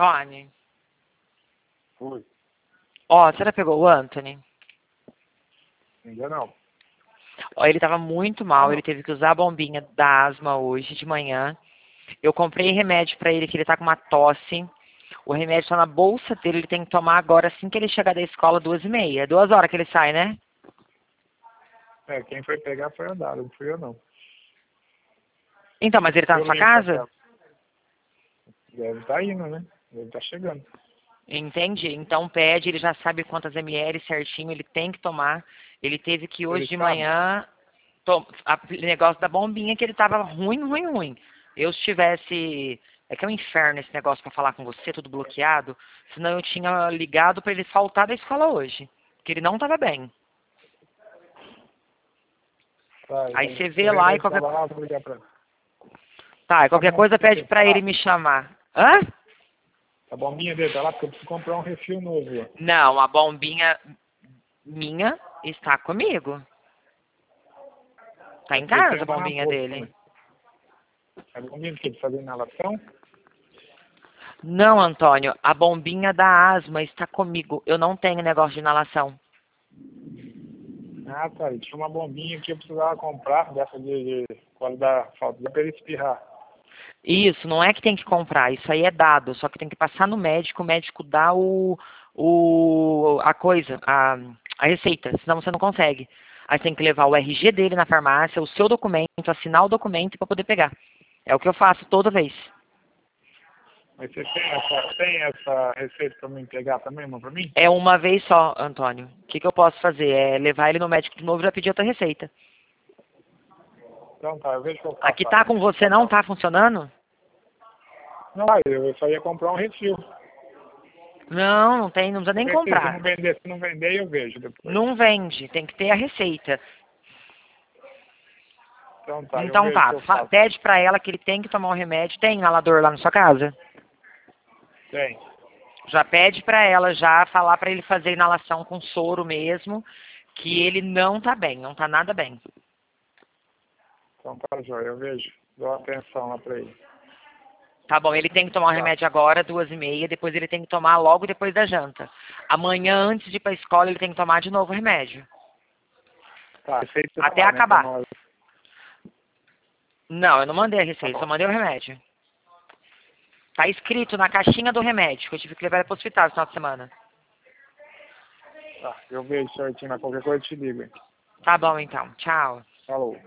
Antônio. Fui. Ó, você já pegou o Anthony? Ainda não. Ó, ele tava muito mal, ele teve que usar a bombinha da asma hoje de manhã. Eu comprei remédio pra ele, que ele tá com uma tosse. O remédio tá na bolsa dele, ele tem que tomar agora assim que ele chegar da escola, 2h30. 2 horas que ele sai, né? Quem foi pegar foi a Dara, não fui eu não. Então, mas ele tá na Eu sua lembro casa? dela. Deve estar indo, né? Deve estar chegando. Entende? Então pede, ele já sabe quantas ml certinho ele tem que tomar. Ele teve que hoje Ele de sabe? manhã, negócio da bombinha, que ele tava ruim. Eu se tivesse... É que é um inferno esse negócio pra falar com você, tudo bloqueado. Senão eu tinha ligado pra ele faltar da escola hoje. Porque ele não tava bem. Tá, Aí você vê ele lá vai e qualquer... estar lá, vou ligar pra ele. Tá, e Tá qualquer bom, coisa pede você pra ele falar. me chamar. Hã? A bombinha dele tá lá, porque eu preciso comprar um refil novo. Ó. Não, a bombinha minha está comigo. Tá em Porque ele tem casa a uma na bombinha bolsa dele. também. A bombinha que ele fazer inalação? Não, Antônio, a bombinha da asma está comigo. Eu não tenho negócio de inalação. Ah, tá. Ele tinha uma bombinha que eu precisava comprar, dessa de quando dá falta pra ele espirrar. Isso, não é que tem que comprar, isso aí é dado, só que tem que passar no médico, o médico dá a coisa, a receita, senão você não consegue. Aí tem que levar o RG dele na farmácia, o seu documento, assinar o documento para poder pegar. É o que eu faço toda vez. Mas você tem essa receita pra mim pegar também, uma pra mim? É uma vez só, Antônio. O que eu posso fazer? É levar ele no médico de novo e já pedir outra receita. Então tá, eu vejo o que eu A faço que lá. tá com você não tá funcionando? Não, eu só ia comprar um refil. Não tem, não precisa nem comprar. Se não vender, eu vejo depois. Não vende, tem que ter a receita. Então tá, eu Então vejo o tá, que eu faço. pede pra ela que ele tem que tomar o remédio. Tem inalador lá na sua casa? Tem. Já pede pra ela já falar pra ele fazer inalação com soro mesmo, que ele não tá bem, não tá nada bem. Então tá, Joia, eu vejo. Dou atenção lá pra ele. Tá bom, ele tem que tomar o Tá. remédio agora, 2h30, depois ele tem que tomar logo depois da janta. Amanhã, antes de ir pra escola, ele tem que tomar de novo o remédio. Tá, receita Até lá, né, acabar. nós. Não, eu não mandei a Tá receita, só bom. mandei o remédio. Tá escrito na caixinha do remédio, que eu tive que levar ele pro hospital no final de semana. Tá, eu vejo certinho, mas qualquer coisa eu te ligo, hein. Tá bom, então. Tchau. Falou.